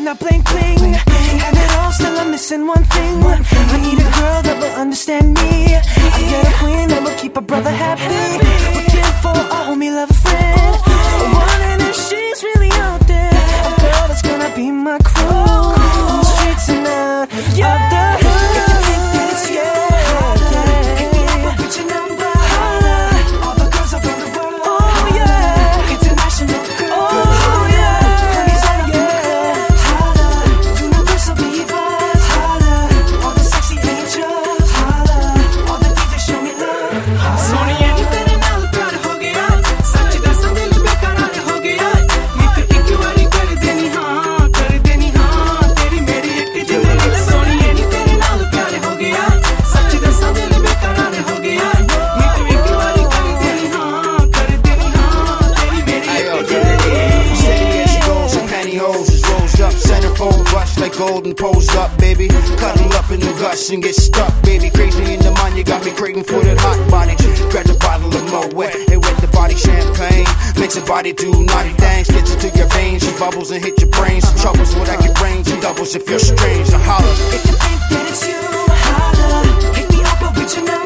and I bling bling. Have it all, still I'm missing one thing. I need a girl that will understand me. I get a queen that will keep a brother happy. Looking for a homie, love a friend. Wondering if she's really out there. A girl that's gonna be my crew. On the streets and out of the hood. If you think that it's hit me up with your number. All the girls around the world. Oh yeah, international girls. Oh yeah, honey's out of the clubs. Holla, universal divas. Holla, all the sexy angels. Holla, all the DJs show me love. सोनिए नी तेरे नाल प्यार हो गया सच दसां दिल बेकरार हो गया नी ते एक बारी कर देनी हाँ तेरी मेरी एक जिंदगी सोनिए नी तेरे नाल प्यार हो गया सच दसां दिल बेकरार हो गया नी ते एक बारी कर देनी हाँ तेरी मेरी एक जिंदगी Steady as she goes, her pantyhose is rose up. Centerfold rush like golden pose up, baby. Cuddle up in the gush and get stuck, baby. Crazy in the mind, you got me craving for that hot body. Grab the bottle of Moet and wet the body champagne. Makes the body do naughty things, gets into your veins. She bubbles and hit your brains. Troubles with I get brains and doubles if you're strange. So holler. If you think that it's you, holla, hit me up with your number.